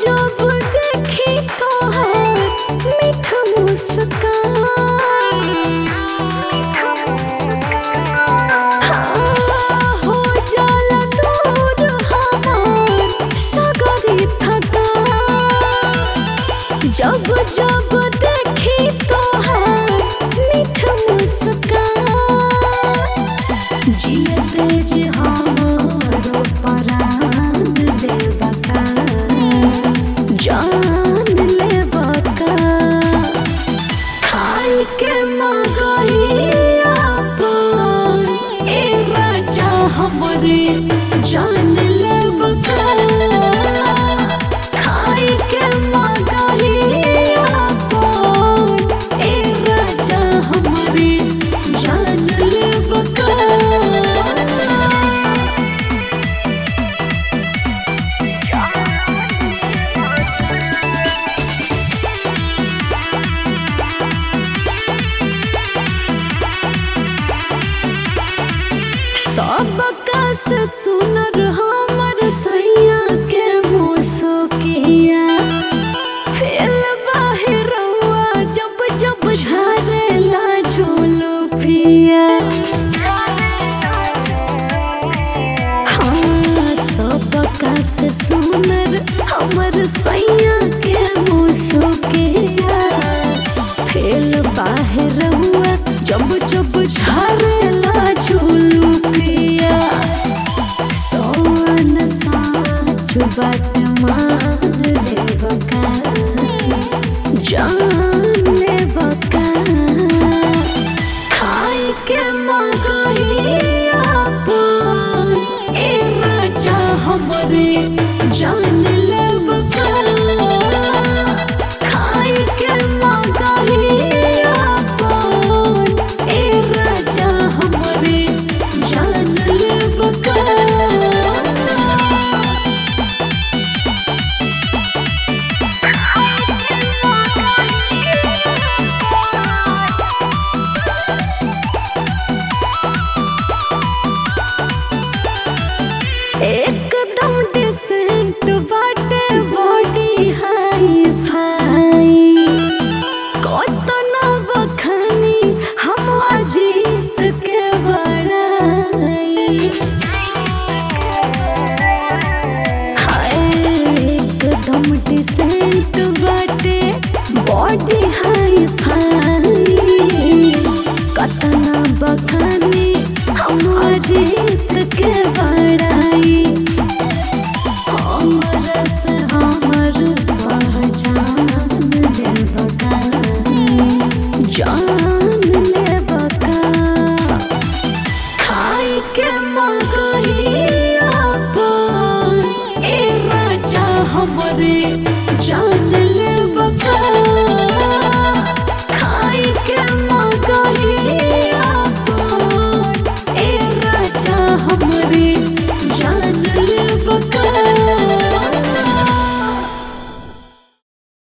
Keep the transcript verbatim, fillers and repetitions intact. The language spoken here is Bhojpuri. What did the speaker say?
जब देखी तोहर मीठ मुस्कान हाँ, हो जाला दूर हमार सगरी थकान। जब जब देखी तोहर मीठ मुस्कान जियते जे हमारो परान लेबा का जान लेबा का खाई के मगहिया पान ए राजा हमरे जान लेबा का खाई के मगहिया पान ए राजा हमरे जान लेबा का। सबका से सुनर हमर सैया के मुसकिया फेल बाहरवा जब जब झरेला झुलुफिया हाँ सबका से सुनर हमर सैया के मुसकिया फेल बाहरवा जब जब झरेला झुलुफिया सोन साच बात मान लेबा का जान लेबा का खाई के मगहिया पान ए राजा हमरे जान लेबा का खाई के मगहिया पान ए राजा हमरे जान लेबा का। एकदम डिसेंट बाटे बॉडी हाई फाई कतना बखानी हम अजीत के बड़ाई हाय एकदम डिसेंट बाटे बॉडी हाई फाई कतना बखानी हम अजीत के बड़ाई हमर से हमर पहचान लेबा का जान लेबा का खाई के मगहिया पान ए राजा हमरे जान ले